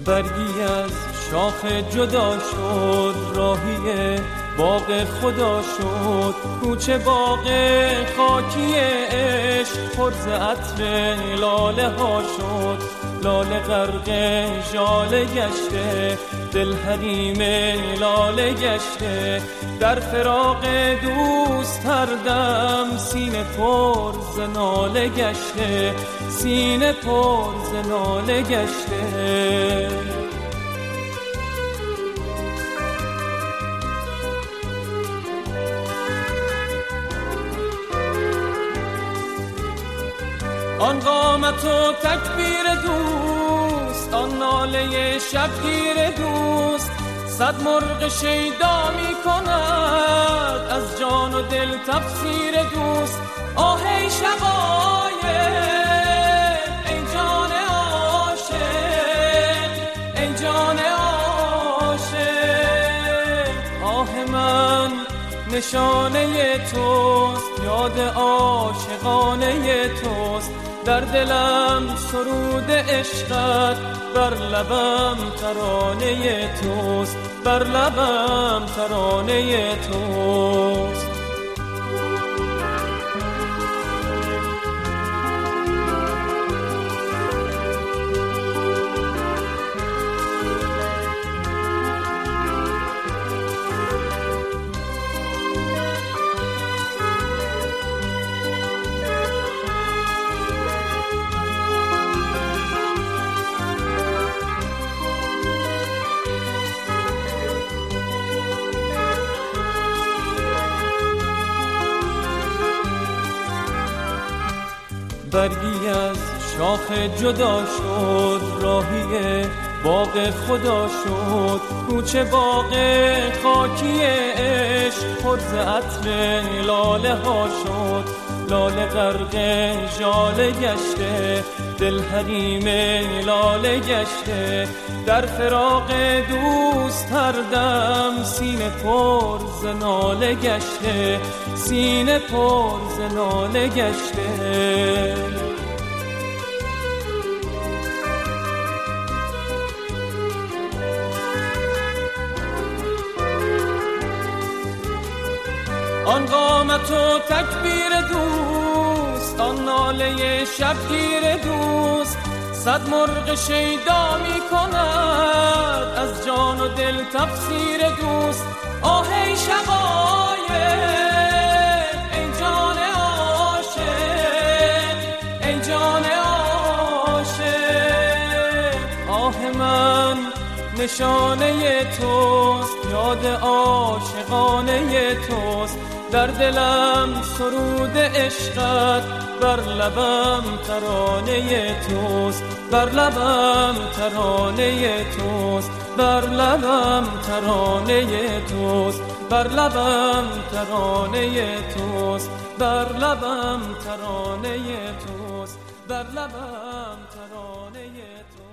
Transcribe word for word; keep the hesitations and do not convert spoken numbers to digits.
برگی از شاخ جدا شد، راهی باغ خدا شد، کوچه باغ خاکی عشق پر ز عطر لاله ها شد، لاله غرق ژاله گشته، دل حریم لاله گشته، در فراق دوست هر دم سینه پر ز ناله گشته، سینه پر ز ناله گشته. آن قامت و تکبیر دوست، آن ناله شبگیر دوست، صد مرغ شیدا می کند از جان و دل تفسیر دوست. آه ای شقایق ای جان عاشق، ای جان عاشق، آه من نشانه توست، یاد عاشقانه توست، در دلم سرود عشقت، بر لبم ترانه توست، بر لبم ترانه توست. برگی از شاخ جدا شد، راهی باغ خدا شد، کوچه باغ خاکی عشق پر ز عطر لاله ها شد، لاله غرق ژاله گشته، دل حریم لاله گشته، در فراق دوست هر دم سینه پر ز ناله گشته، سینه پر ز ناله گشته. آن قامت و تکبیر دوست، آن ناله شبگیر دوست، صد مرغ شیدا می کند از جان و دل تفسیر دوست. آه ای شقایق ای جان عاشق، ای جان عاشق، آه من نشانه توست، یاد عاشقانه توست، در دلم سرود عشقت، بر لبم ترانه توست، بر لبم ترانه توست، بر لبم ترانه توست، بر لبم ترانه توست، بر لبم ترانه توست، بر لبم ترانه توست.